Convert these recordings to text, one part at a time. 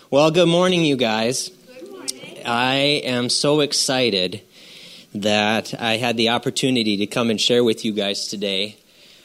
Well, good morning, you guys. Good morning. I am so excited that I had the opportunity to come and share with you guys today.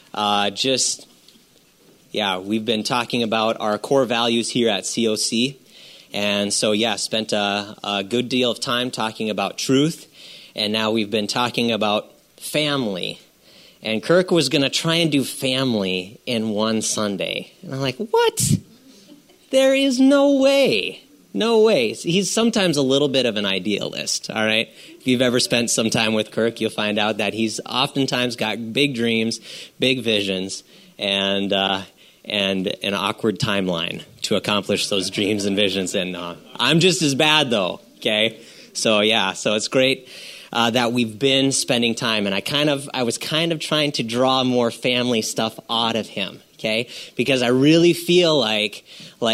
We've been talking about our core values here at COC. And so, spent a good deal of time talking about truth. And now we've been talking about family. And Kirk was going to try and do family in one Sunday. And I'm like, what? There is no way. No way. He's sometimes a little bit of an idealist, all right? If you've ever spent some time with Kirk, you'll find out that he's oftentimes got big dreams, big visions, and an awkward timeline to accomplish those dreams and visions. And I'm just as bad, though, okay? So it's great that we've been spending time. And I was kind of trying to draw more family stuff out of him, okay? Because I really feel like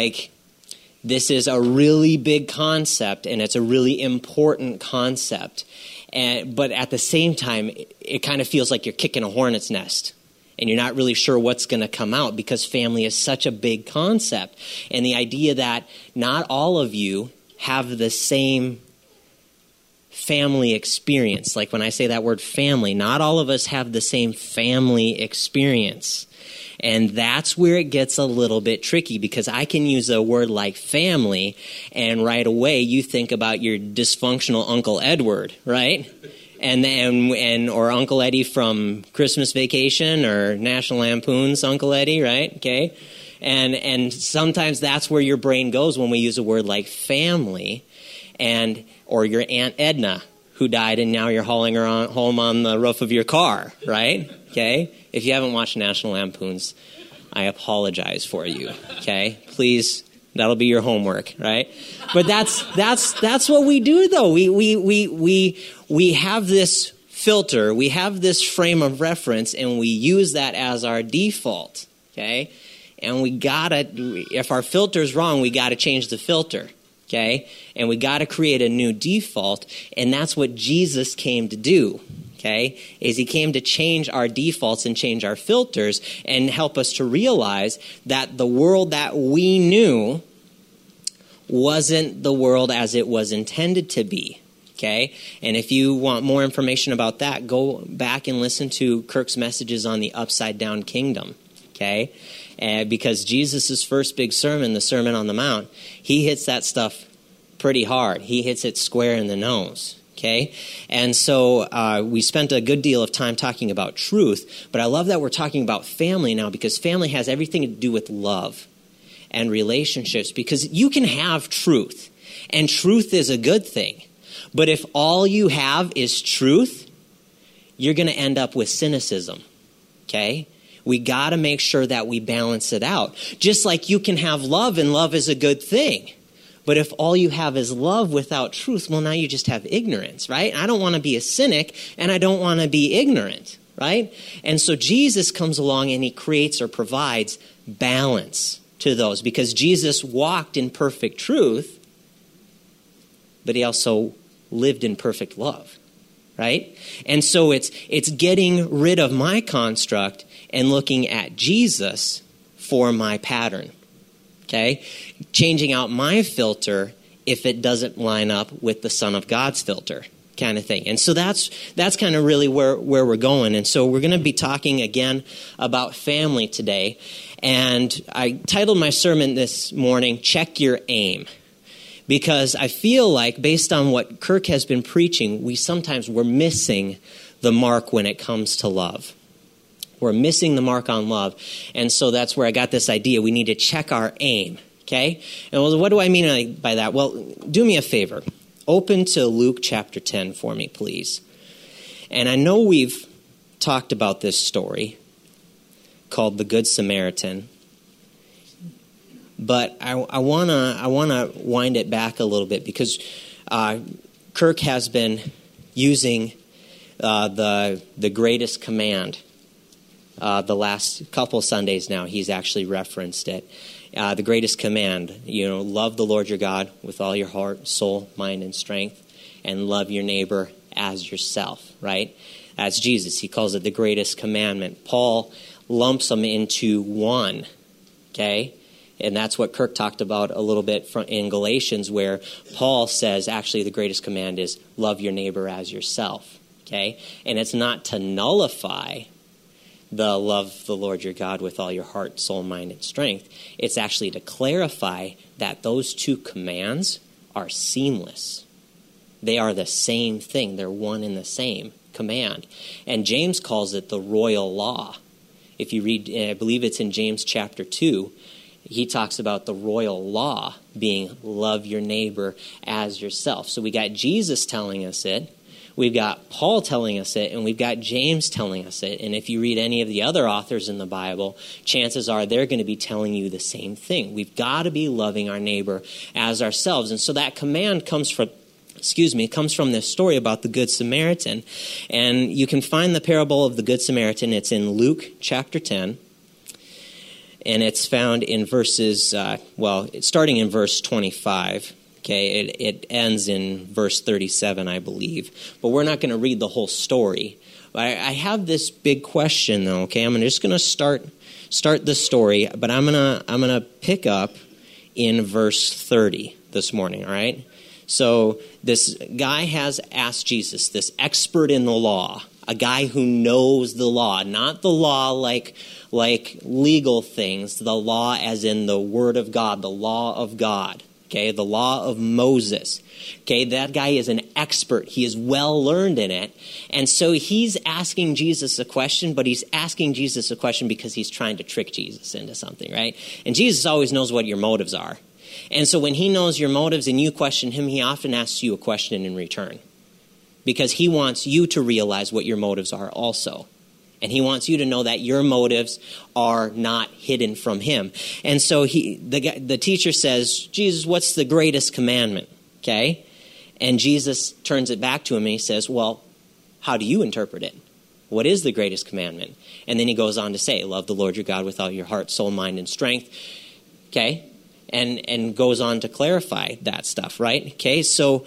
this is a really big concept, and it's a really important concept. But at the same time, it kind of feels like you're kicking a hornet's nest, and you're not really sure what's going to come out because family is such a big concept. And the idea that not all of you have the same family experience. Like when I say that word family, not all of us have the same family experience. And that's where it gets a little bit tricky, because I can use a word like family, and right away you think about your dysfunctional Uncle Edward, right? Or Uncle Eddie from Christmas Vacation, or National Lampoon's Uncle Eddie, right? Okay. And sometimes that's where your brain goes when we use a word like family, or your Aunt Edna, who died and now you're hauling her home on the roof of your car, right? Okay? If you haven't watched National Lampoon's, I apologize for you, okay? Please, that'll be your homework, right? But that's what we do, though. We have this filter, we have this frame of reference, and we use that as our default, okay? And if our filter's wrong, we gotta change the filter. Okay, and we got to create a new default, and that's what Jesus came to do, okay, is he came to change our defaults and change our filters and help us to realize that the world that we knew wasn't the world as it was intended to be, okay? And if you want more information about that, go back and listen to Kirk's messages on the Upside Down Kingdom, okay? Because Jesus' first big sermon, the Sermon on the Mount, he hits that stuff pretty hard. He hits it square in the nose, okay? And so we spent a good deal of time talking about truth, but I love that we're talking about family now, because family has everything to do with love and relationships, because you can have truth, and truth is a good thing. But if all you have is truth, you're going to end up with cynicism, okay? We got to make sure that we balance it out. Just like you can have love, and love is a good thing. But if all you have is love without truth, well, now you just have ignorance, right? I don't want to be a cynic, and I don't want to be ignorant, right? And so Jesus comes along, and he creates or provides balance to those, because Jesus walked in perfect truth, but he also lived in perfect love, right? And so it's getting rid of my construct and looking at Jesus for my pattern, okay? Changing out my filter if it doesn't line up with the Son of God's filter kind of thing. And so that's kind of really where we're going. And so we're going to be talking again about family today. And I titled my sermon this morning, Check Your Aim. Because I feel like, based on what Kirk has been preaching, we're missing the mark when it comes to love. We're missing the mark on love. And so that's where I got this idea. We need to check our aim, okay? And what do I mean by that? Well, do me a favor. Open to Luke chapter 10 for me, please. And I know we've talked about this story called the Good Samaritan. But I wanna wind it back a little bit, because Kirk has been using the greatest command. The last couple Sundays now, he's actually referenced it. The greatest command, love the Lord your God with all your heart, soul, mind, and strength, and love your neighbor as yourself, right? That's Jesus. He calls it the greatest commandment. Paul lumps them into one, okay? And that's what Kirk talked about a little bit in Galatians, where Paul says actually the greatest command is love your neighbor as yourself. Okay? And it's not to nullify the love the Lord your God with all your heart, soul, mind, and strength. It's actually to clarify that those two commands are seamless. They are the same thing. They're one and the same command. And James calls it the royal law. If you read, I believe it's in James chapter 2, he talks about the royal law being love your neighbor as yourself. So we got Jesus telling us it, we've got Paul telling us it, and we've got James telling us it. And if you read any of the other authors in the Bible, chances are they're going to be telling you the same thing. We've got to be loving our neighbor as ourselves. And so that command comes from this story about the Good Samaritan. And you can find the parable of the Good Samaritan. It's in Luke chapter 10. And it's found in verses, starting in verse 25. Okay, it ends in verse 37, I believe. But we're not going to read the whole story. I have this big question, though. Okay, I'm just going to start the story, but I'm gonna pick up in verse 30 this morning. All right. So this guy has asked Jesus, this expert in the law, a guy who knows the law, not the law like legal things, the law as in the Word of God, the law of God, okay, the law of Moses. Okay, that guy is an expert. He is well learned in it. And so he's asking Jesus a question, but he's asking Jesus a question because he's trying to trick Jesus into something, right? And Jesus always knows what your motives are. And so when he knows your motives and you question him, he often asks you a question in return, because he wants you to realize what your motives are also. And he wants you to know that your motives are not hidden from him. And so the teacher says, Jesus, what's the greatest commandment? Okay? And Jesus turns it back to him and he says, well, how do you interpret it? What is the greatest commandment? And then he goes on to say, love the Lord your God with all your heart, soul, mind, and strength. Okay? And goes on to clarify that stuff, right? Okay?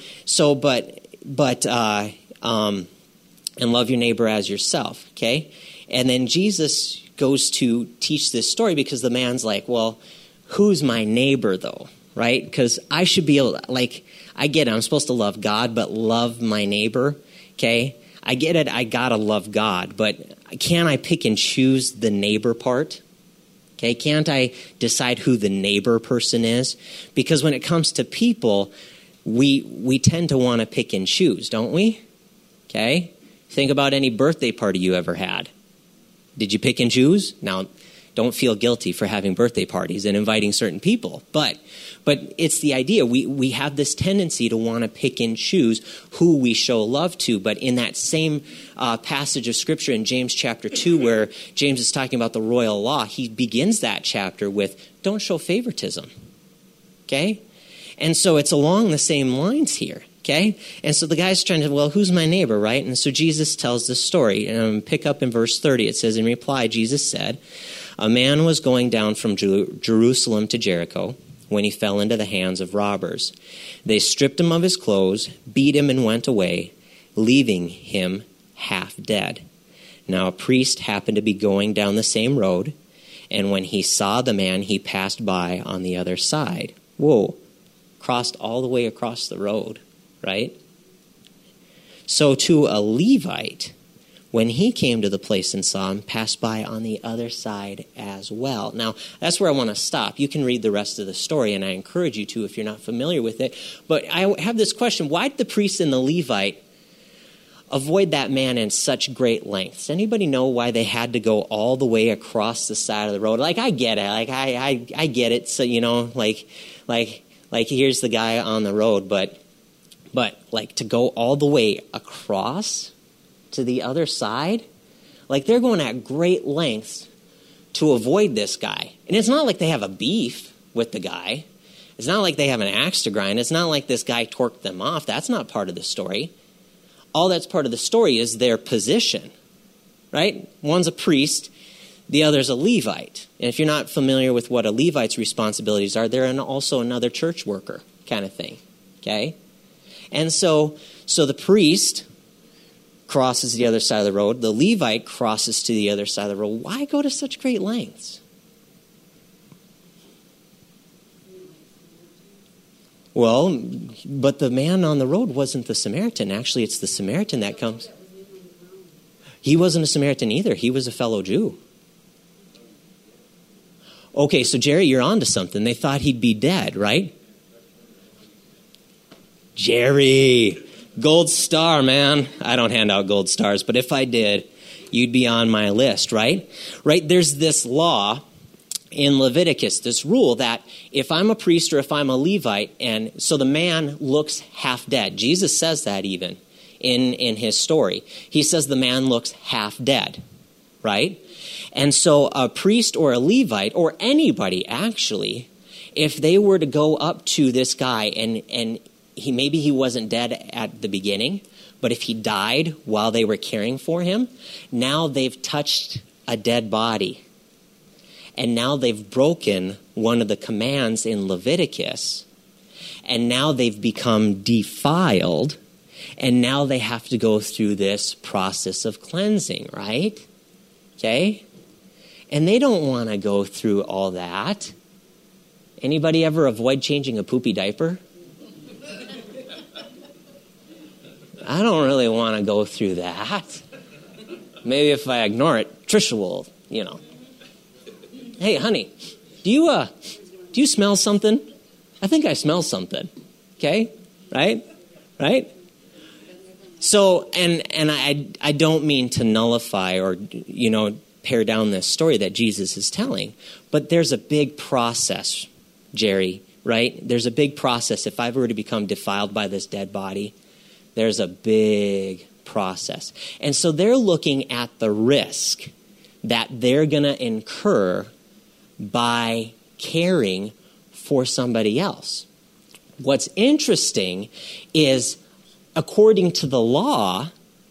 And love your neighbor as yourself, okay? And then Jesus goes to teach this story because the man's like, well, who's my neighbor, though, right? Because I should be able to, I get it, I'm supposed to love God, but love my neighbor, okay? I get it, I gotta love God, but can't I pick and choose the neighbor part? Okay, can't I decide who the neighbor person is? Because when it comes to people, we tend to want to pick and choose, don't we? Okay? Think about any birthday party you ever had. Did you pick and choose? Now, don't feel guilty for having birthday parties and inviting certain people. But it's the idea. We have this tendency to want to pick and choose who we show love to. But in that same passage of Scripture in James chapter 2, where James is talking about the royal law, he begins that chapter with, don't show favoritism. Okay? And so it's along the same lines here. Okay? And so the guy's trying to, well, who's my neighbor, right? And so Jesus tells this story. Pick up in verse 30. It says, in reply, Jesus said, a man was going down from Jerusalem to Jericho when he fell into the hands of robbers. They stripped him of his clothes, beat him, and went away, leaving him half dead. Now a priest happened to be going down the same road, and when he saw the man, he passed by on the other side. Whoa, crossed all the way across the road, right? So to a Levite, when he came to the place and saw him, passed by on the other side as well. Now, that's where I want to stop. You can read the rest of the story, and I encourage you to if you're not familiar with it. But I have this question. Why did the priest and the Levite avoid that man in such great lengths? Anybody know why they had to go all the way across the side of the road? I get it. I get it. So, here's the guy on the road, but to go all the way across to the other side, they're going at great lengths to avoid this guy. And it's not like they have a beef with the guy. It's not like they have an axe to grind. It's not like this guy torqued them off. That's not part of the story. All that's part of the story is their position, right? One's a priest, the other's a Levite. And if you're not familiar with what a Levite's responsibilities are, they're also another church worker kind of thing, okay? And so the priest crosses the other side of the road. The Levite crosses to the other side of the road. Why go to such great lengths? Well, but the man on the road wasn't the Samaritan. Actually, it's the Samaritan that comes. He wasn't a Samaritan either. He was a fellow Jew. Okay, so Jerry, you're on to something. They thought he'd be dead, right? Jerry, gold star, man. I don't hand out gold stars, but if I did, you'd be on my list, right? Right, there's this law in Leviticus, this rule that if I'm a priest or if I'm a Levite, and so the man looks half dead. Jesus says that even in his story. He says the man looks half dead, right? And so a priest or a Levite, or anybody actually, if they were to go up to this guy and maybe he wasn't dead at the beginning, but if he died while they were caring for him, now they've touched a dead body. And now they've broken one of the commands in Leviticus. And now they've become defiled. And now they have to go through this process of cleansing, right? Okay? And they don't want to go through all that. Anybody ever avoid changing a poopy diaper? I don't really want to go through that. Maybe if I ignore it, Trisha will, Hey, honey, do you smell something? I think I smell something. Okay? Right? So, and I don't mean to nullify or, pare down this story that Jesus is telling, but there's a big process, Jerry, right? There's a big process. If I were to become defiled by this dead body, there's a big process. And so they're looking at the risk that they're going to incur by caring for somebody else. What's interesting is, according to the law,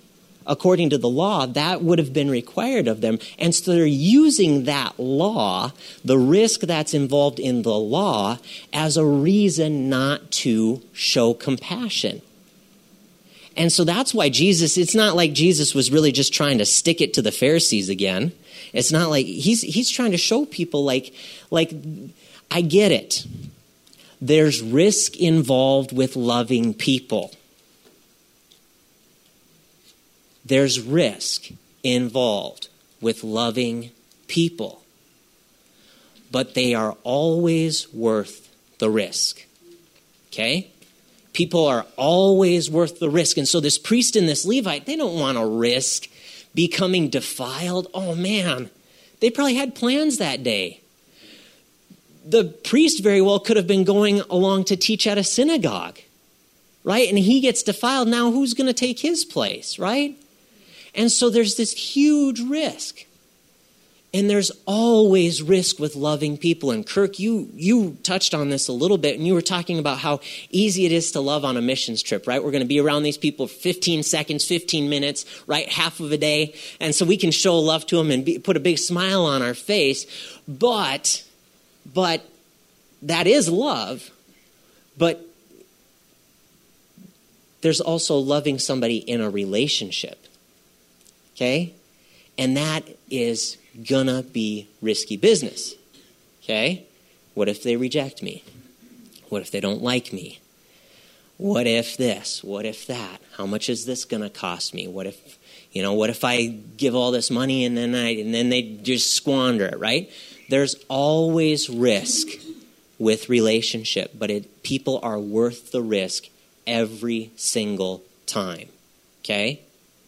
that would have been required of them. And so they're using that law, the risk that's involved in the law, as a reason not to show compassion. And so that's why it's not like Jesus was really just trying to stick it to the Pharisees again. It's not like he's trying to show people like I get it. There's risk involved with loving people. There's risk involved with loving people. But they are always worth the risk. Okay? People are always worth the risk. And so this priest and this Levite, they don't want to risk becoming defiled. Oh man, they probably had plans that day. The priest very well could have been going along to teach at a synagogue, right? And he gets defiled. Now who's going to take his place, right? And so there's this huge risk. And there's always risk with loving people. And Kirk, you touched on this a little bit, and you were talking about how easy it is to love on a missions trip, right? We're going to be around these people 15 seconds, 15 minutes, right? Half of a day. And so we can show love to them and put a big smile on our face. But that is love. But there's also loving somebody in a relationship. Okay? And that is gonna be risky business. Okay? What if they reject me? What if they don't like me? What if this? What if that? How much is this gonna cost me? What if I give all this money and then they just squander it, right? There's always risk with relationship, but people are worth the risk every single time. Okay?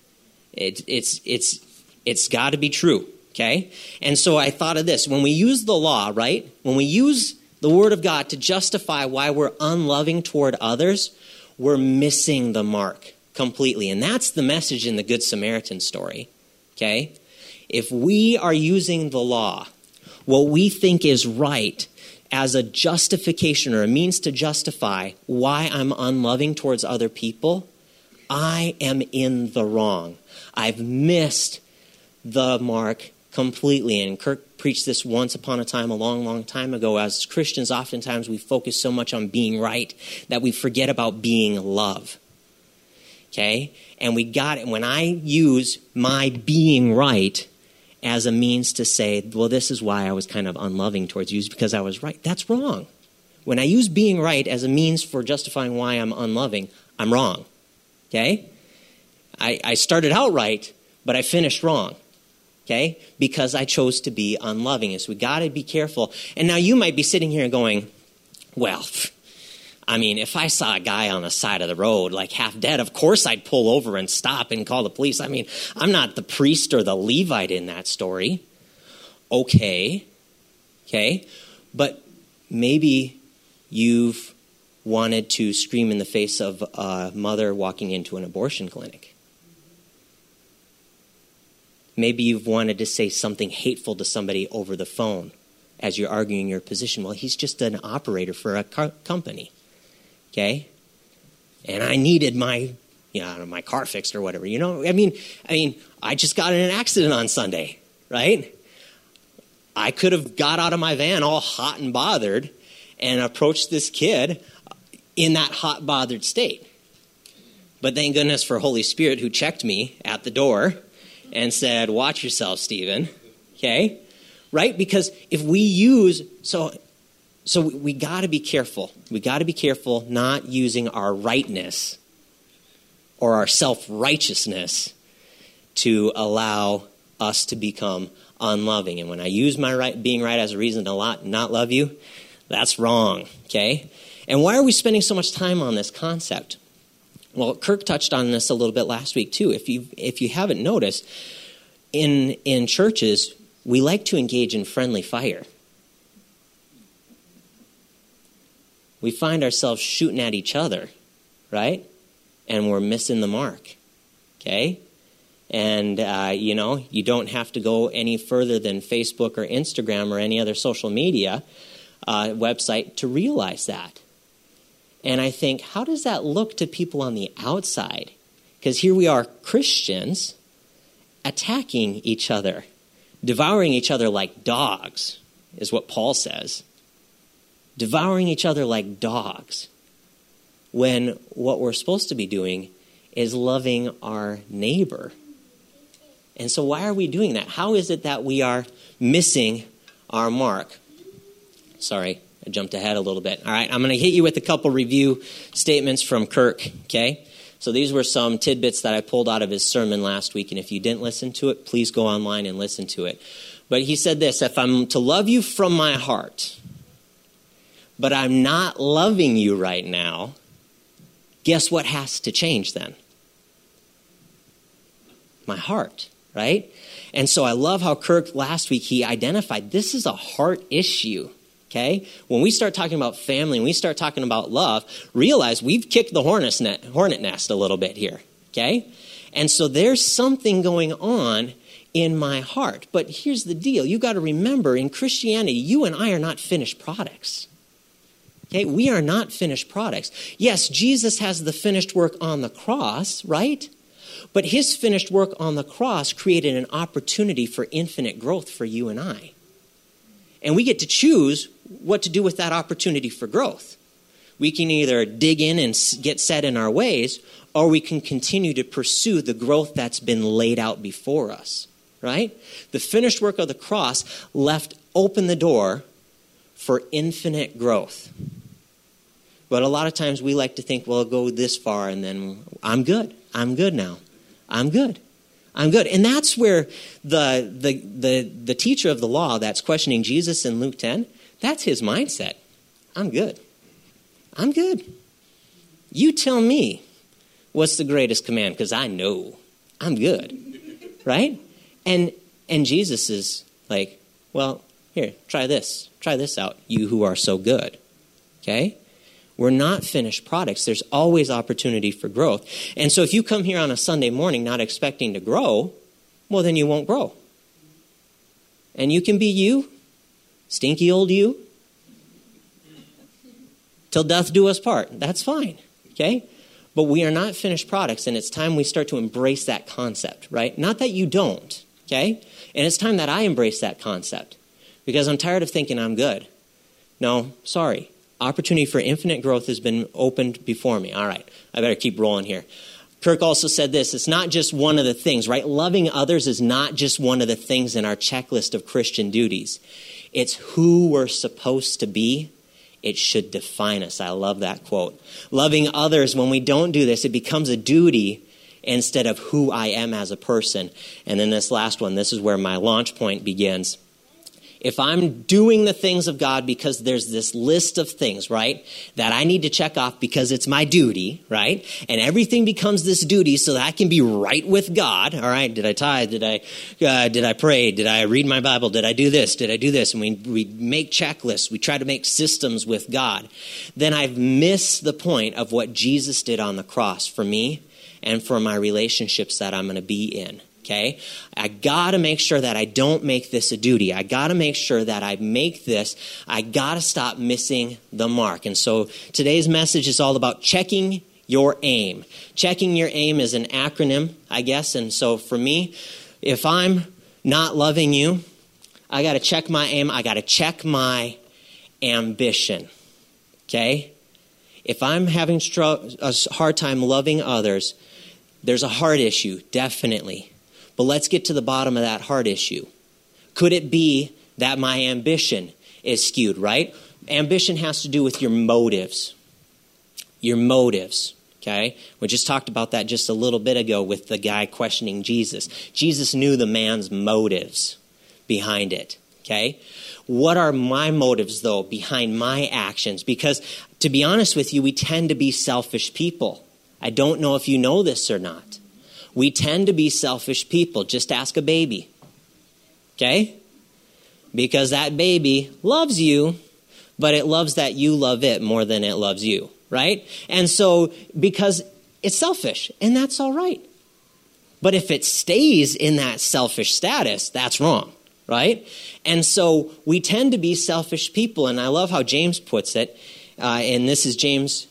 It's got to be true, okay? And so I thought of this. When we use the law, right? When we use the Word of God to justify why we're unloving toward others, we're missing the mark completely. And that's the message in the Good Samaritan story, okay? If we are using the law, what we think is right, as a justification or a means to justify why I'm unloving towards other people, I am in the wrong. I've missed the mark completely. And Kirk preached this once upon a time, a long, long time ago. As Christians, oftentimes we focus so much on being right that we forget about being love. Okay? And we got it. When I use my being right as a means to say, well, this is why I was kind of unloving towards you, is because I was right. That's wrong. When I use being right as a means for justifying why I'm unloving, I'm wrong. Okay? I started out right, but I finished wrong. Okay? Because I chose to be unloving. So we got to be careful. And now you might be sitting here going, well, I mean, if I saw a guy on the side of the road, like half dead, of course I'd pull over and stop and call the police. I mean, I'm not the priest or the Levite in that story. Okay. But maybe you've wanted to scream in the face of a mother walking into an abortion clinic. Maybe you've wanted to say something hateful to somebody over the phone as you're arguing your position. Well, he's just an operator for a company. Okay? And I needed my car fixed or whatever. I mean, I just got in an accident on Sunday, right? I could have got out of my van all hot and bothered and approached this kid in that hot, bothered state. But thank goodness for Holy Spirit who checked me at the door and said, watch yourself, Stephen. Okay? Right? Because if we use... So we got to be careful. We got to be careful not using our rightness or our self-righteousness to allow us to become unloving. And when I use my being right as a reason to not love you, that's wrong, okay? And why are we spending so much time on this concept? Well, Kirk touched on this a little bit last week too. If you haven't noticed, in churches, we like to engage in friendly fire. We find ourselves shooting at each other, right? And we're missing the mark, okay? And, you don't have to go any further than Facebook or Instagram or any other social media website to realize that. And I think, how does that look to people on the outside? Because here we are, Christians, attacking each other, devouring each other like dogs, is what Paul says. Devouring each other like dogs, when what we're supposed to be doing is loving our neighbor. And so why are we doing that? How is it that we are missing our mark? Sorry, I jumped ahead a little bit. All right, I'm going to hit you with a couple review statements from Kirk, okay? So these were some tidbits that I pulled out of his sermon last week, and if you didn't listen to it, please go online and listen to it. But he said this: if I'm to love you from my heart, but I'm not loving you right now, guess what has to change then? My heart, right? And so I love how Kirk last week, he identified this is a heart issue, okay? When we start talking about family and we start talking about love, realize we've kicked the hornet nest a little bit here, okay? And so there's something going on in my heart. But here's the deal. You got to remember, in Christianity, you and I are not finished products. Okay, we are not finished products. Yes, Jesus has the finished work on the cross, right? But his finished work on the cross created an opportunity for infinite growth for you and I. And we get to choose what to do with that opportunity for growth. We can either dig in and get set in our ways, or we can continue to pursue the growth that's been laid out before us, right? The finished work of the cross left open the door for infinite growth. But a lot of times we like to think, well, I'll go this far and then I'm good. I'm good now. I'm good. And that's where the teacher of the law that's questioning Jesus in Luke 10, that's his mindset. I'm good. I'm good. You tell me what's the greatest command, because I know I'm good. Right? And Jesus is like, well, here, try this. Try this out, you who are so good. Okay? We're not finished products. There's always opportunity for growth. And so if you come here on a Sunday morning not expecting to grow, well, then you won't grow. And you can be you, stinky old you, till death do us part. That's fine, okay? But we are not finished products, and it's time we start to embrace that concept, right? Not that you don't, okay? And it's time that I embrace that concept, because I'm tired of thinking I'm good. No, sorry. Opportunity for infinite growth has been opened before me. All right, I better keep rolling here. Kirk also said this: it's not just one of the things, right? Loving others is not just one of the things in our checklist of Christian duties. It's who we're supposed to be it should define us. I love that quote. Loving others, when we don't do this, it becomes a duty instead of who I am as a person. And then this last one, this is where my launch point begins. If I'm doing the things of God because there's this list of things, right, that I need to check off because it's my duty, right, and everything becomes this duty so that I can be right with God, all right, did I tithe, did I pray, did I read my Bible, did I do this, and we make checklists, we try to make systems with God, then I've missed the point of what Jesus did on the cross for me and for my relationships that I'm going to be in. Okay, I got to make sure that I don't make this a duty. I got to make sure that I make this. I got to stop missing the mark. And so today's message is all about checking your aim. Checking your aim is an acronym, I guess. And so for me, if I'm not loving you, I got to check my aim. I got to check my ambition. Okay, if I'm having a hard time loving others, there's a heart issue, definitely. But let's get to the bottom of that heart issue. Could it be that my ambition is skewed, right? Ambition has to do with your motives. Your motives, okay? We just talked about that just a little bit ago with the guy questioning Jesus. Jesus knew the man's motives behind it, okay? What are my motives, though, behind my actions? Because, to be honest with you, we tend to be selfish people. I don't know if you know this or not. We tend to be selfish people. Just ask a baby. Okay? Because that baby loves you, but it loves that you love it more than it loves you. Right? And so, because it's selfish, and that's all right. But if it stays in that selfish status, that's wrong. Right? And so, we tend to be selfish people, and I love how James puts it, and this is James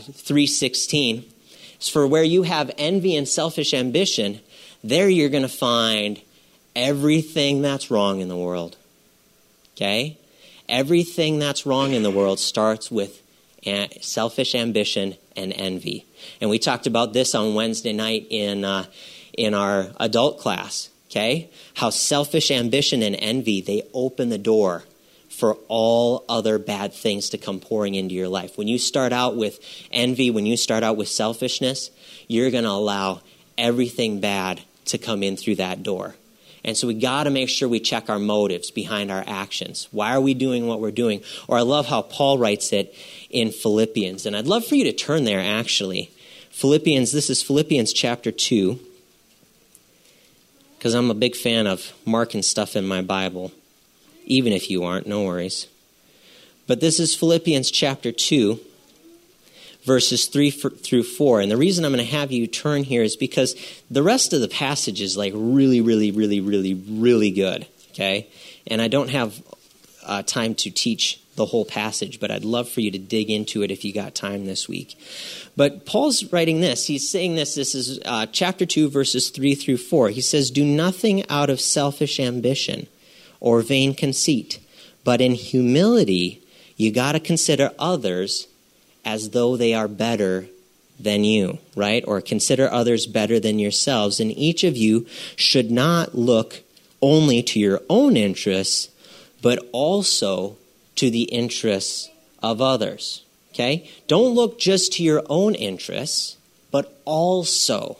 3:16. For where you have envy and selfish ambition, there you're going to find everything that's wrong in the world. Okay? Everything that's wrong in the world starts with selfish ambition and envy. And we talked about this on Wednesday night in our adult class. Okay? How selfish ambition and envy, they open the door for all other bad things to come pouring into your life. When you start out with envy, when you start out with selfishness, you're going to allow everything bad to come in through that door. And so we got to make sure we check our motives behind our actions. Why are we doing what we're doing? Or I love how Paul writes it in Philippians. And I'd love for you to turn there, actually. This is Philippians chapter 2. Because I'm a big fan of marking stuff in my Bible. Even if you aren't, no worries. But this is Philippians chapter 2, verses 3 through 4. And the reason I'm going to have you turn here is because the rest of the passage is like really, really, really, really, really good. Okay? And I don't have time to teach the whole passage, but I'd love for you to dig into it if you got time this week. But Paul's writing this. He's saying this. This is chapter 2, verses 3 through 4. He says, "Do nothing out of selfish ambition or vain conceit, but in humility you got to consider others as though they are better than you," right? Or consider others better than yourselves. And each of you should not look only to your own interests, but also to the interests of others. Okay? Don't look just to your own interests, but also.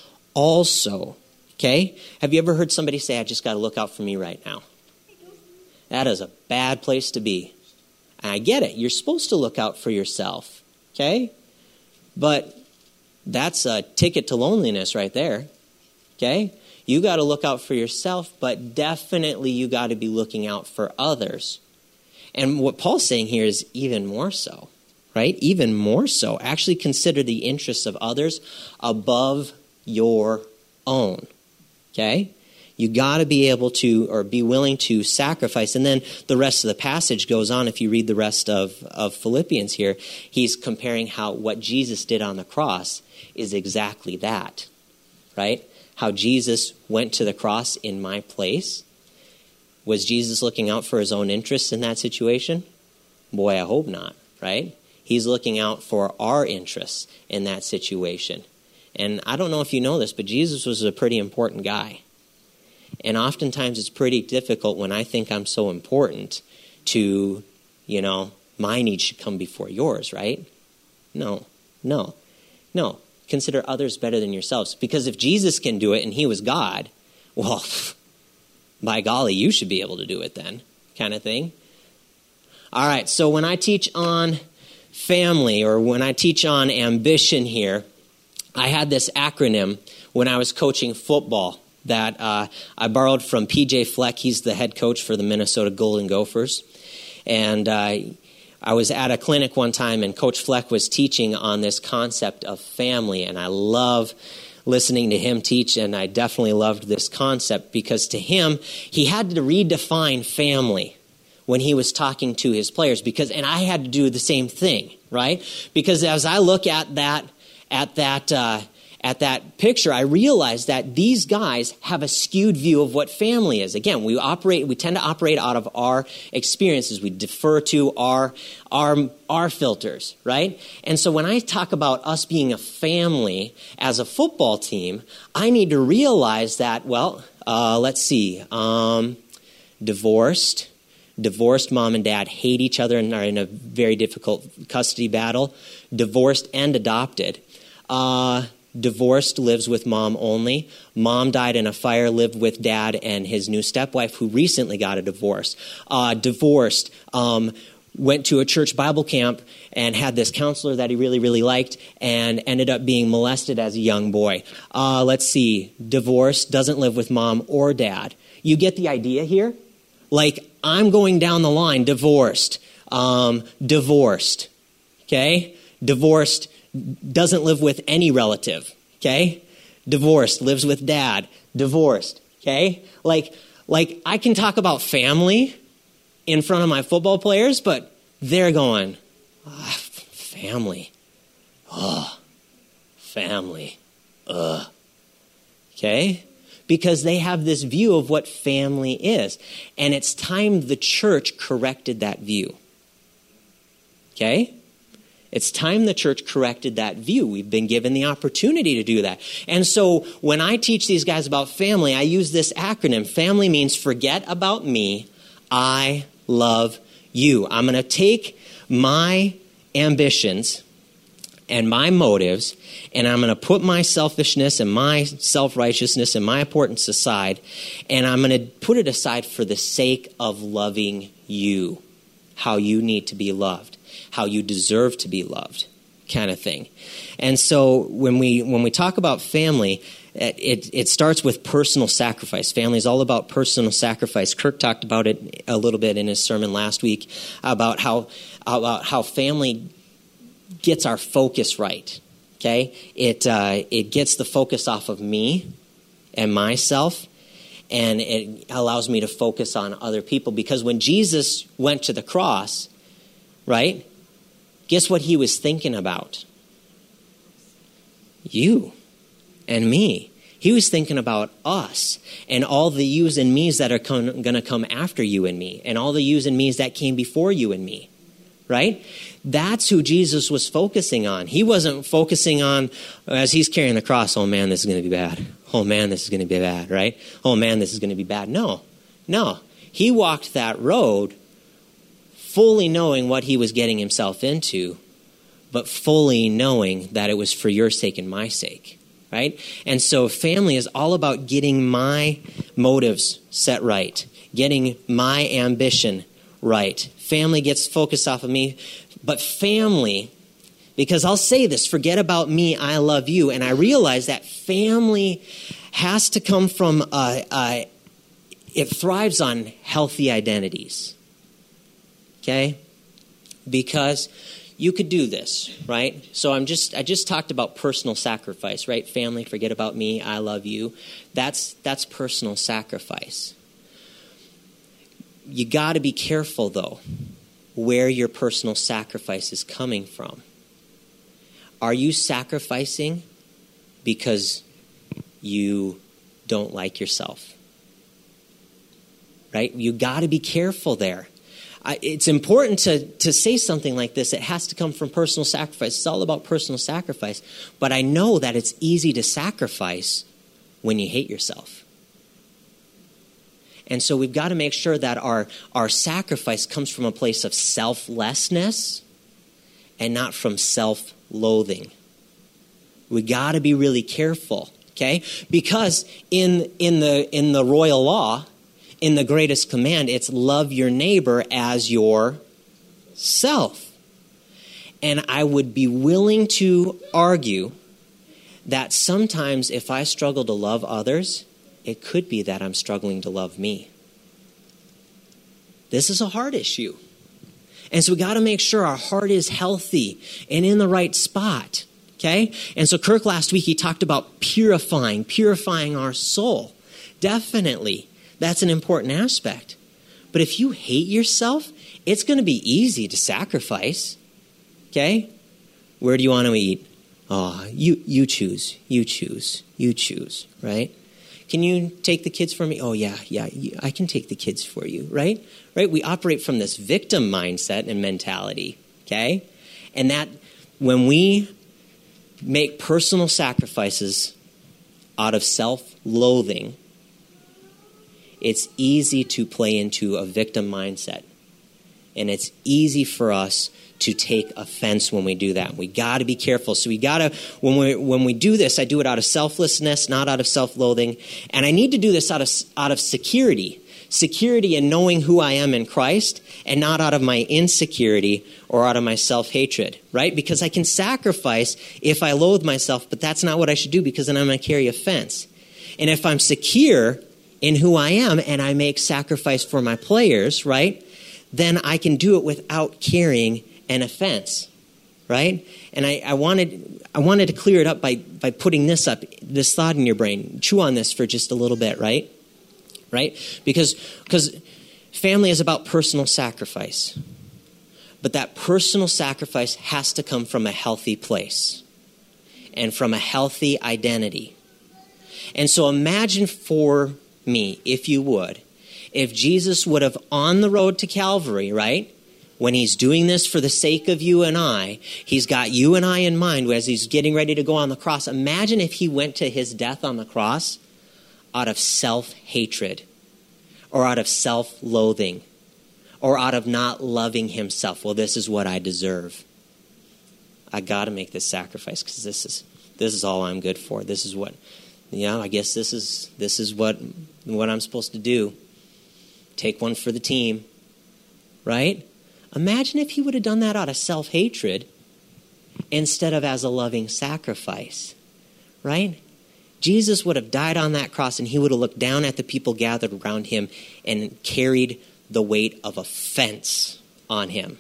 Okay? Have you ever heard somebody say, "I just got to look out for me right now"? That is a bad place to be. And I get it. You're supposed to look out for yourself. Okay? But that's a ticket to loneliness right there. Okay? You got to look out for yourself, but definitely you got to be looking out for others. And what Paul's saying here is even more so. Right? Even more so. Actually consider the interests of others above your own. Okay? You got to be able to, or be willing to sacrifice. And then the rest of the passage goes on. If you read the rest of Philippians here, he's comparing how what Jesus did on the cross is exactly that, right? How Jesus went to the cross in my place. Was Jesus looking out for his own interests in that situation? Boy, I hope not, right? He's looking out for our interests in that situation. And I don't know if you know this, but Jesus was a pretty important guy. And oftentimes it's pretty difficult when I think I'm so important to, my needs should come before yours, right? No. Consider others better than yourselves. Because if Jesus can do it and he was God, well, by golly, you should be able to do it then, kind of thing. All right, so when I teach on family or when I teach on ambition here, I had this acronym when I was coaching football that I borrowed from P.J. Fleck. He's the head coach for the Minnesota Golden Gophers. And I was at a clinic one time, and Coach Fleck was teaching on this concept of family. And I love listening to him teach, and I definitely loved this concept because to him, he had to redefine family when he was talking to his players. And I had to do the same thing, right? Because as I look at that picture, I realized that these guys have a skewed view of what family is. Again, we tend to operate out of our experiences. We defer to our filters, right? And so when I talk about us being a family as a football team, I need to realize that, let's see, divorced mom and dad hate each other and are in a very difficult custody battle. Divorced and adopted. Divorced, lives with mom only. Mom died in a fire, lived with dad and his new stepwife who recently got a divorce. Divorced, went to a church Bible camp and had this counselor that he really, really liked and ended up being molested as a young boy. Let's see, divorced, doesn't live with mom or dad. You get the idea here? Like, I'm going down the line, divorced, okay? Divorced, doesn't live with any relative, okay? Divorced, lives with dad, divorced, okay? Like I can talk about family in front of my football players, but they're going, family, family, okay? Because they have this view of what family is. And it's time the church corrected that view. Okay? It's time the church corrected that view. We've been given the opportunity to do that. And so when I teach these guys about family, I use this acronym. Family means forget about me, I love you. I'm going to take my ambitions and my motives, and I'm going to put my selfishness and my self-righteousness and my importance aside, and I'm going to put it aside for the sake of loving you, how you need to be loved, how you deserve to be loved, kind of thing. And so when we talk about family, it starts with personal sacrifice. Family is all about personal sacrifice. Kirk talked about it a little bit in his sermon last week about how family gets our focus right, okay? It gets the focus off of me and myself, and it allows me to focus on other people. Because when Jesus went to the cross, right, guess what he was thinking about? You and me. He was thinking about us and all the yous and me's that are going to come after you and me, and all the yous and me's that came before you and me. Right? That's who Jesus was focusing on. He wasn't focusing on, as he's carrying the cross, oh man, this is going to be bad. Oh man, this is going to be bad, right? Oh man, this is going to be bad. No. He walked that road fully knowing what he was getting himself into, but fully knowing that it was for your sake and my sake, right? And so family is all about getting my motives set right, getting my ambition right. Family gets focused off of me, but family, because I'll say this, forget about me, I love you, and I realize that family has to come from, it thrives on healthy identities, okay? Because you could do this, right? So I just talked about personal sacrifice, right? Family, forget about me, I love you. That's personal sacrifice. You got to be careful, though, where your personal sacrifice is coming from. Are you sacrificing because you don't like yourself? Right? You got to be careful there. It's important to say something like this. It has to come from personal sacrifice. It's all about personal sacrifice. But I know that it's easy to sacrifice when you hate yourself. And so we've got to make sure that our sacrifice comes from a place of selflessness and not from self-loathing. We got to be really careful, okay? Because in the royal law, in the greatest command, it's love your neighbor as yourself. And I would be willing to argue that sometimes if I struggle to love others, it could be that I'm struggling to love me. This is a heart issue. And so we got to make sure our heart is healthy and in the right spot, okay? And so Kirk last week, he talked about purifying our soul. Definitely, that's an important aspect. But if you hate yourself, it's going to be easy to sacrifice, okay? Where do you want to eat? Oh, you choose, right? Can you take the kids for me? Oh, yeah, I can take the kids for you, right? Right? We operate from this victim mindset and mentality, okay? And that when we make personal sacrifices out of self-loathing, it's easy to play into a victim mindset. And it's easy for us to take offense when we do that. We got to be careful. So we got to, when we do this, I do it out of selflessness, not out of self-loathing. And I need to do this out of security. Security in knowing who I am in Christ, and not out of my insecurity or out of my self-hatred, right? Because I can sacrifice if I loathe myself, but that's not what I should do, because then I'm going to carry offense. And if I'm secure in who I am and I make sacrifice for my players, right, then I can do it without carrying an offense, right? And I wanted to clear it up by putting this thought in your brain. Chew on this for just a little bit, right? Right? Because family is about personal sacrifice. But that personal sacrifice has to come from a healthy place and from a healthy identity. And so imagine for me, if you would, if Jesus would have, on the road to Calvary, right, when he's doing this for the sake of you and I, he's got you and I in mind as he's getting ready to go on the cross. Imagine if he went to his death on the cross out of self-hatred or out of self-loathing or out of not loving himself. Well, this is what I deserve. I got to make this sacrifice because this is all I'm good for. This is what, I guess this is what I'm supposed to do. Take one for the team, right? Imagine if he would have done that out of self-hatred instead of as a loving sacrifice, right? Jesus would have died on that cross, and he would have looked down at the people gathered around him and carried the weight of offense on him.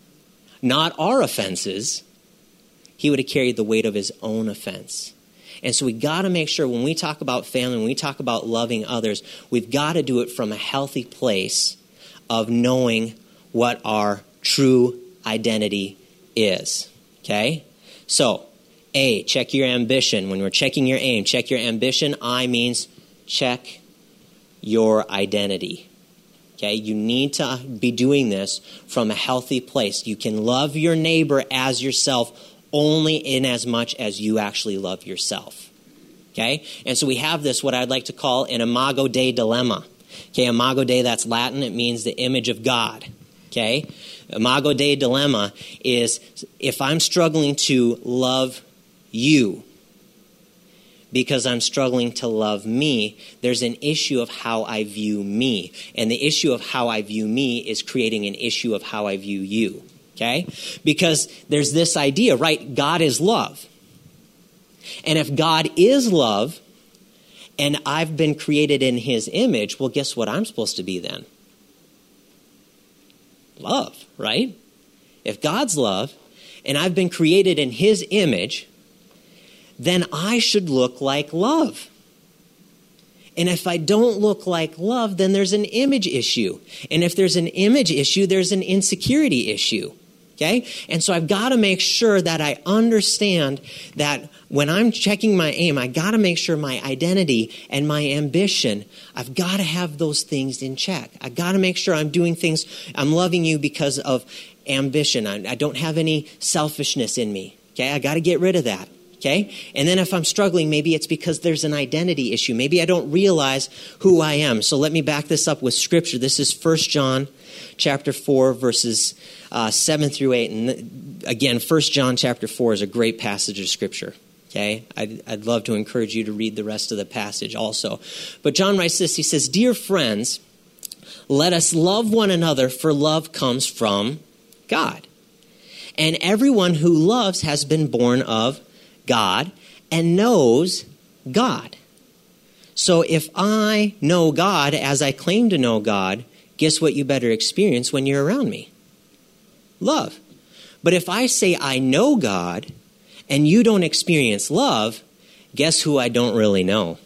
Not our offenses. He would have carried the weight of his own offense. And so we got to make sure when we talk about family, when we talk about loving others, we've got to do it from a healthy place of knowing what our true identity is. Okay? So, A, check your ambition. When we're checking your aim, check your ambition. I means check your identity. Okay? You need to be doing this from a healthy place. You can love your neighbor as yourself only in as much as you actually love yourself. Okay? And so we have this, what I'd like to call an Imago Dei dilemma. Okay, Imago Dei, that's Latin. It means the image of God. Okay? Imago Dei dilemma is if I'm struggling to love you because I'm struggling to love me, there's an issue of how I view me. And the issue of how I view me is creating an issue of how I view you. Okay? Because there's this idea, right? God is love. And if God is love, and I've been created in his image, well, guess what I'm supposed to be then? Love, right? If God's love, and I've been created in his image, then I should look like love. And if I don't look like love, then there's an image issue. And if there's an image issue, there's an insecurity issue. Okay? And so I've got to make sure that I understand that when I'm checking my aim, I got to make sure my identity and my ambition, I've got to have those things in check. I got to make sure I'm doing things, I'm loving you because of ambition. I don't have any selfishness in me. Okay? I got to get rid of that. Okay? And then if I'm struggling, maybe it's because there's an identity issue. Maybe I don't realize who I am. So let me back this up with Scripture. This is 1 John chapter 4, verses 7 through 8. And again, 1 John chapter 4 is a great passage of Scripture. Okay? I'd love to encourage you to read the rest of the passage also. But John writes this. He says, "Dear friends, let us love one another, for love comes from God. And everyone who loves has been born of God and knows God. So if I know God as I claim to know God, guess what you better experience when you're around me? Love. But if I say I know God and you don't experience love, guess who I don't really know?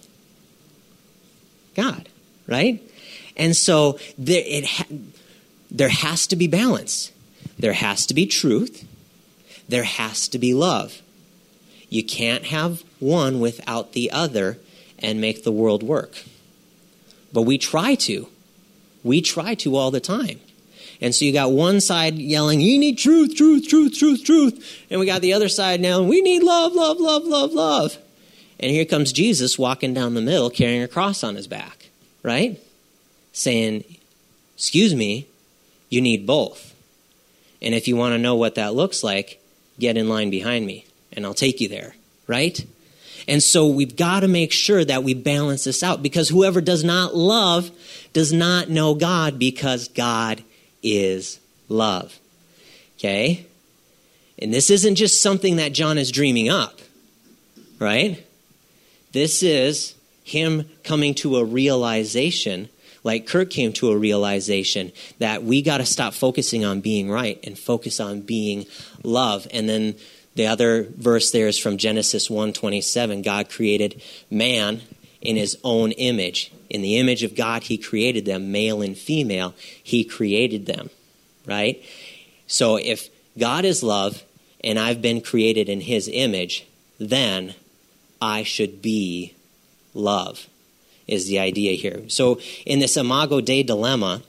God, right? And so there has to be balance. There has to be truth. There has to be love. You can't have one without the other and make the world work. But we try to. We try to all the time. And so you got one side yelling, you need truth, truth, truth, truth, truth. And we got the other side now, we need love, love, love, love, love. And here comes Jesus walking down the middle carrying a cross on his back, right? Saying, excuse me, you need both. And if you want to know what that looks like, get in line behind me. And I'll take you there, right? And so we've got to make sure that we balance this out, because whoever does not love does not know God, because God is love. Okay? And this isn't just something that John is dreaming up, right? This is him coming to a realization, like Kirk came to a realization, that we got to stop focusing on being right and focus on being love. And then the other verse there is from Genesis 1:27. God created man in his own image. In the image of God, he created them, male and female. He created them, right? So if God is love and I've been created in his image, then I should be love, is the idea here. So in this Imago Dei dilemma,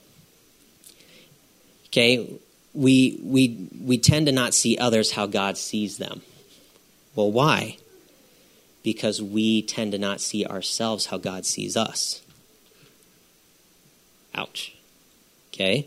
okay, we tend to not see others how God sees them. Well, why? Because we tend to not see ourselves how God sees us. Ouch. Okay?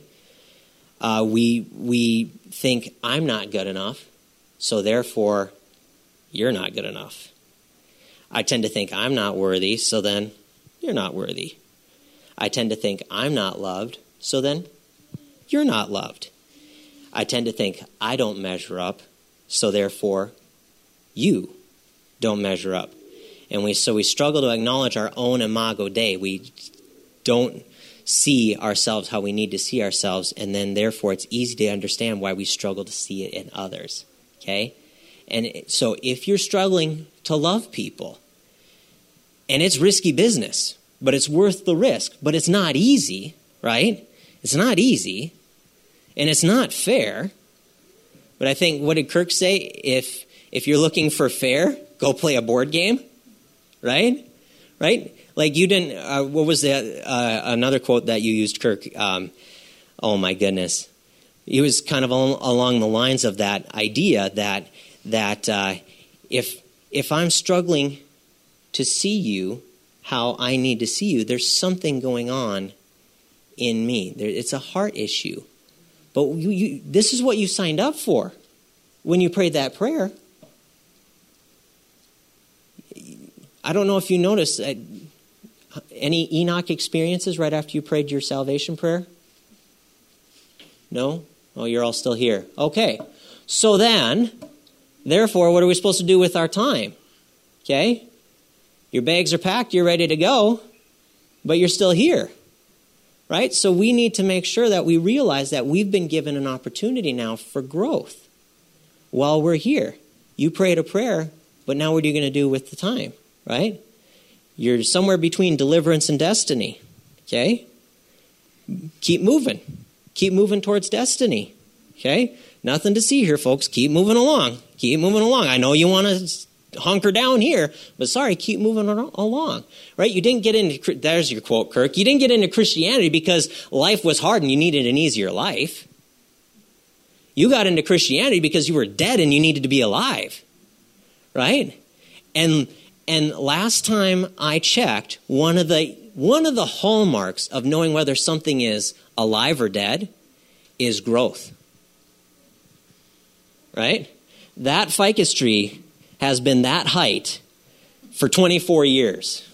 We think I'm not good enough, so therefore you're not good enough. I tend to think I'm not worthy, so then you're not worthy. I tend to think I'm not loved, so then you're not loved. I tend to think I don't measure up, so therefore you don't measure up. And we struggle to acknowledge our own Imago Dei. We don't see ourselves how we need to see ourselves, and then therefore it's easy to understand why we struggle to see it in others. Okay? And so if you're struggling to love people, and it's risky business, but it's worth the risk, but it's not easy, right? It's not easy. And it's not fair. But I think, what did Kirk say? If you're looking for fair, go play a board game, right? Right? Like you didn't, what was that, another quote that you used, Kirk? Oh my goodness. It was kind of along the lines of that idea that if I'm struggling to see you how I need to see you, there's something going on in me. It's a heart issue. But this is what you signed up for when you prayed that prayer. I don't know if you noticed any Enoch experiences right after you prayed your salvation prayer? No? Oh, you're all still here. Okay. So then, therefore, what are we supposed to do with our time? Okay? Your bags are packed, you're ready to go, but you're still here. Right? So we need to make sure that we realize that we've been given an opportunity now for growth while we're here. You prayed a prayer, but now what are you going to do with the time? Right? You're somewhere between deliverance and destiny. Okay? Keep moving. Keep moving towards destiny. Okay? Nothing to see here, folks. Keep moving along. Keep moving along. I know you want to hunker down here, but sorry, keep moving along, right? You didn't get into, there's your quote, Kirk, you didn't get into Christianity because life was hard and you needed an easier life. You got into Christianity because you were dead and you needed to be alive, right? And last time I checked, one of the hallmarks of knowing whether something is alive or dead is growth. Right? That ficus tree has been that height for 24 years.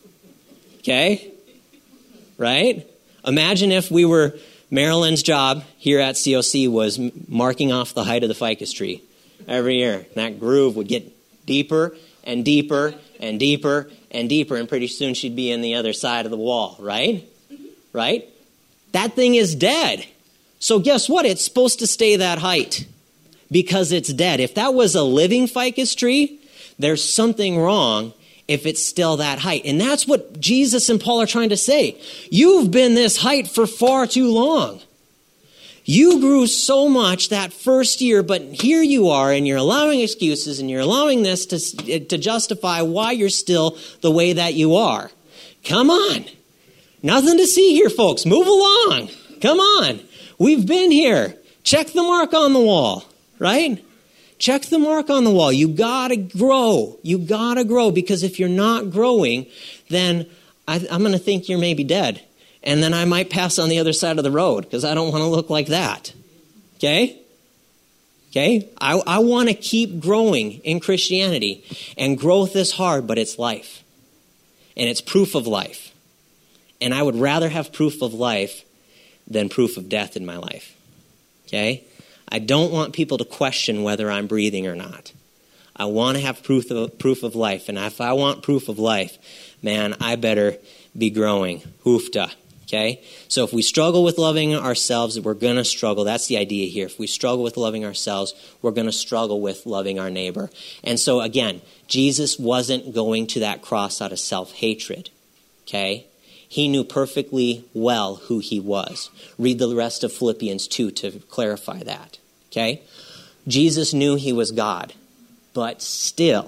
Okay? Right? Imagine if Marilyn's job here at COC was marking off the height of the ficus tree every year. And that groove would get deeper and deeper and deeper and deeper, and pretty soon she'd be in the other side of the wall, right? Right? That thing is dead. So guess what? It's supposed to stay that height because it's dead. If that was a living ficus tree, there's something wrong if it's still that height. And that's what Jesus and Paul are trying to say. You've been this height for far too long. You grew so much that first year, but here you are, and you're allowing excuses, and you're allowing this to justify why you're still the way that you are. Come on. Nothing to see here, folks. Move along. Come on. We've been here. Check the mark on the wall, right? Check the mark on the wall. You gotta grow. You gotta grow, because if you're not growing, then I'm going to think you're maybe dead. And then I might pass on the other side of the road because I don't want to look like that. Okay? Okay? I want to keep growing in Christianity. And growth is hard, but it's life. And it's proof of life. And I would rather have proof of life than proof of death in my life. Okay? I don't want people to question whether I'm breathing or not. I want to have proof of life. And if I want proof of life, man, I better be growing. Hoofta. Okay? So if we struggle with loving ourselves, we're going to struggle. That's the idea here. If we struggle with loving ourselves, we're going to struggle with loving our neighbor. And so again, Jesus wasn't going to that cross out of self-hatred. Okay? He knew perfectly well who he was. Read the rest of Philippians 2 to clarify that. Okay? Jesus knew he was God. But still,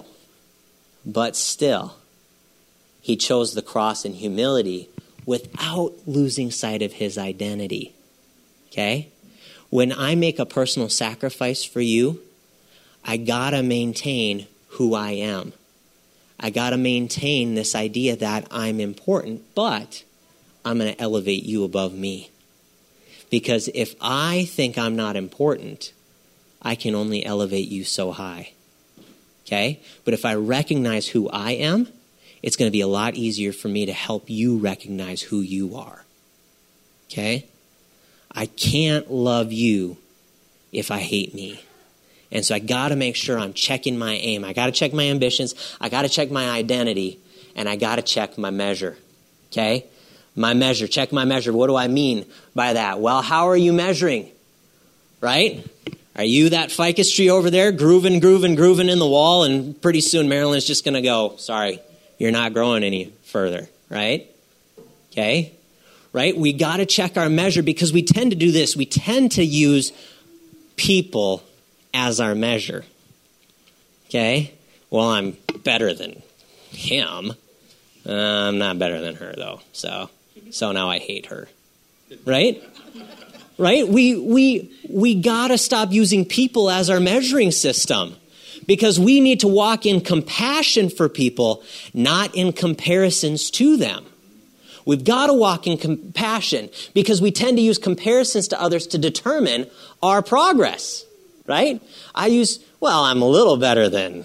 he chose the cross in humility without losing sight of his identity. Okay? When I make a personal sacrifice for you, I gotta maintain who I am. I gotta maintain this idea that I'm important, but I'm gonna elevate you above me. Because if I think I'm not important, I can only elevate you so high. Okay? But if I recognize who I am, it's going to be a lot easier for me to help you recognize who you are. Okay? I can't love you if I hate me. And so I got to make sure I'm checking my aim. I got to check my ambitions. I got to check my identity. And I got to check my measure. Okay? My measure. Check my measure. What do I mean by that? Well, how are you measuring? Right? Are you that ficus tree over there grooving in the wall, and pretty soon Marilyn's just going to go, sorry, you're not growing any further, right? Okay? Right? We got to check our measure because we tend to do this. We tend to use people as our measure. Okay? Well, I'm better than him. I'm not better than her, though. So now I hate her. Right? Right? We got to stop using people as our measuring system. Because we need to walk in compassion for people, not in comparisons to them. We've got to walk in compassion because we tend to use comparisons to others to determine our progress, right? I'm a little better than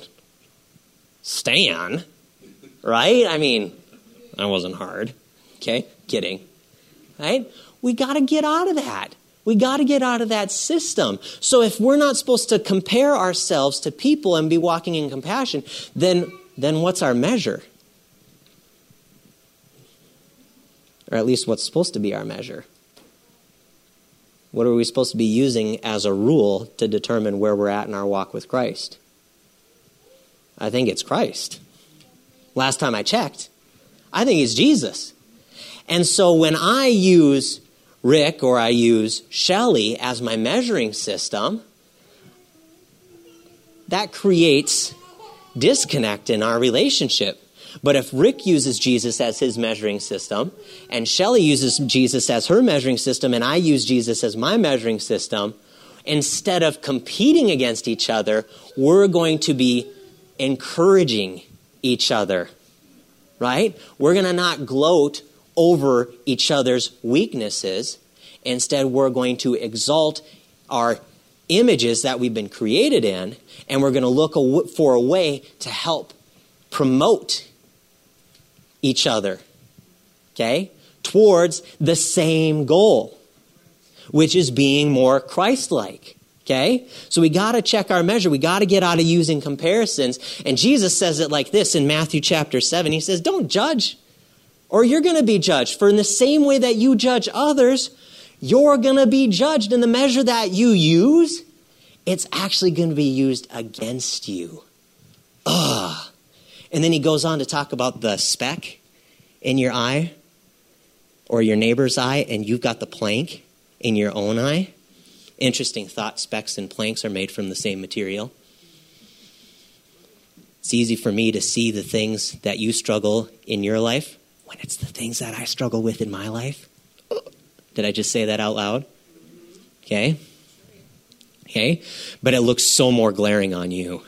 Stan, right? I mean, that wasn't hard, okay? Kidding, right? We got to get out of that. We got to get out of that system. So if we're not supposed to compare ourselves to people and be walking in compassion, then what's our measure? Or at least what's supposed to be our measure? What are we supposed to be using as a rule to determine where we're at in our walk with Christ? I think it's Christ. Last time I checked, I think it's Jesus. And so when I use Rick or I use Shelley as my measuring system, that creates disconnect in our relationship. But if Rick uses Jesus as his measuring system, and Shelley uses Jesus as her measuring system, and I use Jesus as my measuring system, instead of competing against each other, we're going to be encouraging each other, right? We're going to not gloat over each other's weaknesses. Instead, we're going to exalt our images that we've been created in, and we're going to look for a way to help promote each other, okay, towards the same goal, which is being more Christ-like, okay? So we got to check our measure. We got to get out of using comparisons. And Jesus says it like this in Matthew chapter 7. He says, don't judge, or you're going to be judged. For in the same way that you judge others, you're going to be judged. And the measure that you use, it's actually going to be used against you. Ugh. And then he goes on to talk about the speck in your eye or your neighbor's eye, and you've got the plank in your own eye. Interesting thought, specks and planks are made from the same material. It's easy for me to see the things that you struggle in your life when it's the things that I struggle with in my life. Did I just say that out loud? Okay. But it looks so more glaring on you.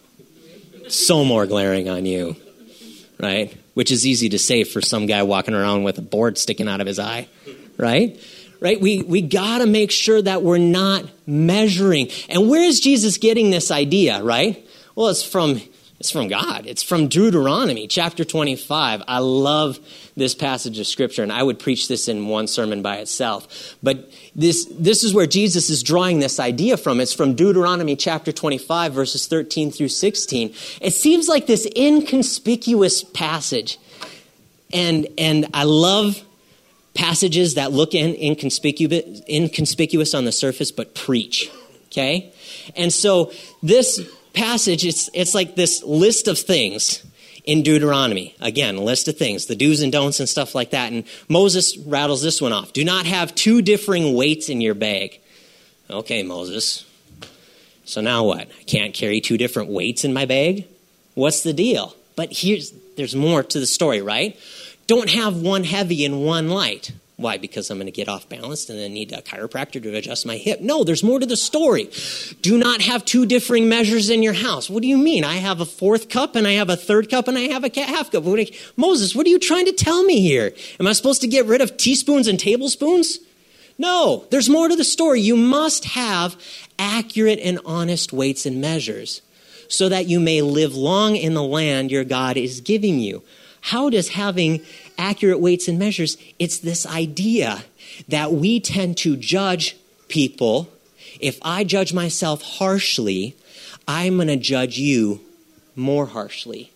So more glaring on you, right? Which is easy to say for some guy walking around with a board sticking out of his eye, right? Right? We got to make sure that we're not measuring. And where is Jesus getting this idea, right? Well, it's from God. It's from Deuteronomy chapter 25. I love this passage of Scripture, and I would preach this in one sermon by itself. But this is where Jesus is drawing this idea from. It's from Deuteronomy chapter 25, verses 13 through 16. It seems like this inconspicuous passage. And I love passages that look inconspicuous on the surface, but preach. Okay? And so this passage, it's like this list of things in Deuteronomy. Again, a list of things, the do's and don'ts and stuff like that. And Moses rattles this one off. Do not have two differing weights in your bag. Okay, Moses. So now what? I can't carry two different weights in my bag? What's the deal? But there's more to the story, right? Don't have one heavy and one light. Why? Because I'm going to get off balance and then need a chiropractor to adjust my hip. No, there's more to the story. Do not have two differing measures in your house. What do you mean? I have a fourth cup and I have a third cup and I have a half cup. Moses, what are you trying to tell me here? Am I supposed to get rid of teaspoons and tablespoons? No, there's more to the story. You must have accurate and honest weights and measures so that you may live long in the land your God is giving you. How does having accurate weights and measures? It's this idea that we tend to judge people. If I judge myself harshly, I'm going to judge you more harshly.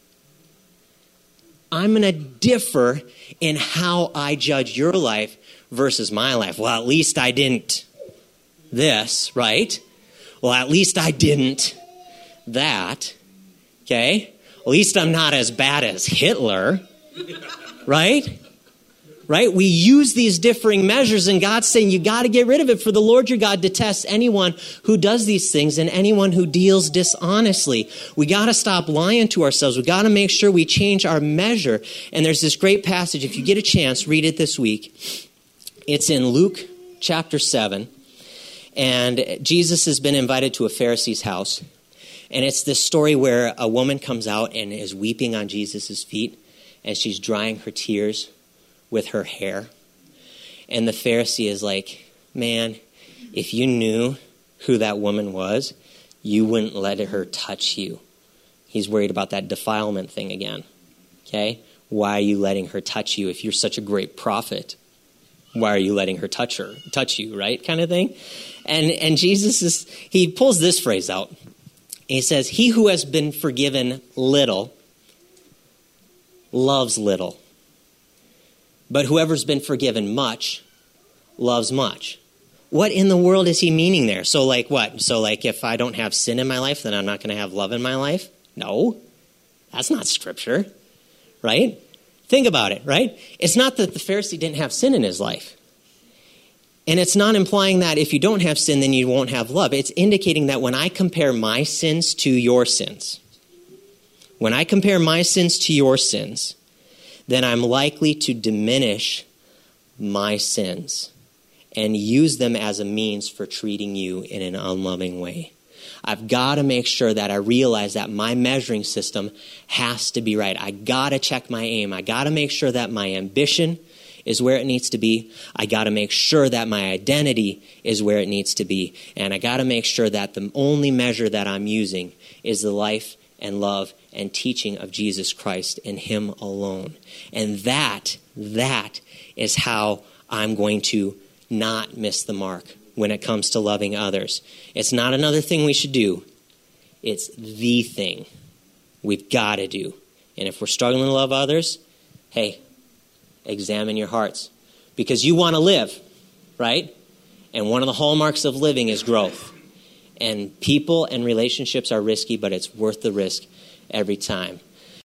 I'm going to differ in how I judge your life versus my life. Well, at least I didn't this, right? Well, at least I didn't that, okay? At least I'm not as bad as Hitler, right? Right? We use these differing measures, and God's saying you got to get rid of it, for the Lord your God detests anyone who does these things and anyone who deals dishonestly. We got to stop lying to ourselves. We got to make sure we change our measure. And there's this great passage. If you get a chance, read it this week. It's in Luke chapter 7. And Jesus has been invited to a Pharisee's house. And it's this story where a woman comes out and is weeping on Jesus' feet, and she's drying her tears with her hair. And the Pharisee is like, man, if you knew who that woman was, you wouldn't let her touch you. He's worried about that defilement thing again. Okay? Why are you letting her touch you if you're such a great prophet? Why are you letting her touch you, right? Kind of thing. And Jesus he pulls this phrase out. He says, he who has been forgiven little loves little. But whoever's been forgiven much loves much. What in the world is he meaning there? So like what? So like if I don't have sin in my life, then I'm not going to have love in my life? No, that's not Scripture, right? Think about it, right? It's not that the Pharisee didn't have sin in his life. And it's not implying that if you don't have sin, then you won't have love. It's indicating that when I compare my sins to your sins, when I compare my sins to your sins, then I'm likely to diminish my sins and use them as a means for treating you in an unloving way. I've got to make sure that I realize that my measuring system has to be right. I got to check my aim. I got to make sure that my ambition is where it needs to be. I got to make sure that my identity is where it needs to be. And I got to make sure that the only measure that I'm using is the life and love and teaching of Jesus Christ and him alone. And that is how I'm going to not miss the mark when it comes to loving others. It's not another thing we should do. It's the thing we've got to do. And if we're struggling to love others, hey, examine your hearts. Because you want to live, right? And one of the hallmarks of living is growth. And people and relationships are risky, but it's worth the risk every time.